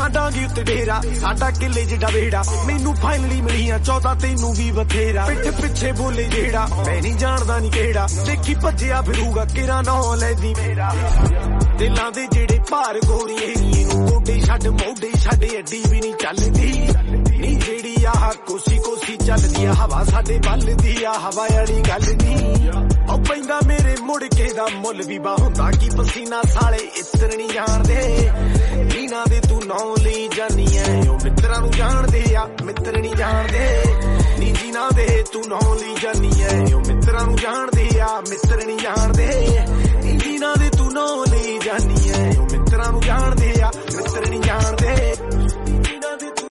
ਸਾਡਾਂਗੇ ਉੱਤੇ ਡੇਰਾ ਸਾਡਾ ਕਿੱਲੇ ਜਿੱਡਾ ਵੇੜਾ ਮੈਨੂੰ ਫਾਈਨਲੀ ਮਿਲੀਆਂ 14 ਤੈਨੂੰ ਵੀ ਬਥੇਰਾ ਪਿੱਠ ਪਿੱਛੇ ਬੋਲੇ ਜਿਹੜਾ ਮੈਂ ਨਹੀਂ ਜਾਣਦਾ ਨੀ ਕਿਹੜਾ ਦੇਖੀ ਭੱਜਿਆ ਫਿਰੂਗਾ ਕਿਰਾ ਨਾ ਲੈਦੀ ਮੇਰਾ ਦਿਲਾਂ ਦੇ ਜਿਹੜੇ ਭਾਰ ਗੋਰੀ ਏਰੀਏ ਨੂੰ ਗੋਡੇ ਛੱਡ ਮੋਢੇ ਛੱਡ ਅੱਡੀ ਵੀ ਨਹੀਂ ਚੱਲਦੀ ਨੀ ਜਿਹੜੀ ਆਹ ਕੋਸੀ ਕੋਸੀ ਚੱਲਦੀ ਆ ਹਵਾ ਸਾਡੇ ਵੱਲ ਦੀ ਆ ਹਵਾ ਵਾਲੀ ਗੱਲ ਨੀ ਉਹ ਪੈਂਦਾ ਮੇਰੇ ਮੁੜ ਕੇ ਦਾ ਮੁੱਲ ਵੀ ਬਾ ਹੁੰਦਾ ਕੀ ਪਸੀਨਾ ਸਾਲੇ ਇਤਰ ਨਹੀਂ ਜਾਣਦੇ ਨੀਨਾ ਦੇ ਤੂੰ ਨੌ ਲਈ ਜਾਨੀ ਐ ਉਹ ਮਿੱਤਰਾਂ ਨੂੰ ਜਾਣਦੇ ਆ ਮਿੱਤਰ ਨਹੀਂ ਜਾਣਦੇ ਨੀ ਜੀਨਾ ਦੇ ਤੂੰ ਨੌ ਲਈ ਜਾਨੀ ਐ ਉਹ ਮਿੱਤਰਾਂ ਨੂੰ ਜਾਣਦੇ ਆ ਮਿੱਤਰ ਨਹੀਂ ਜਾਣਦੇ ਨੀ ਜੀਨਾ ਦੇ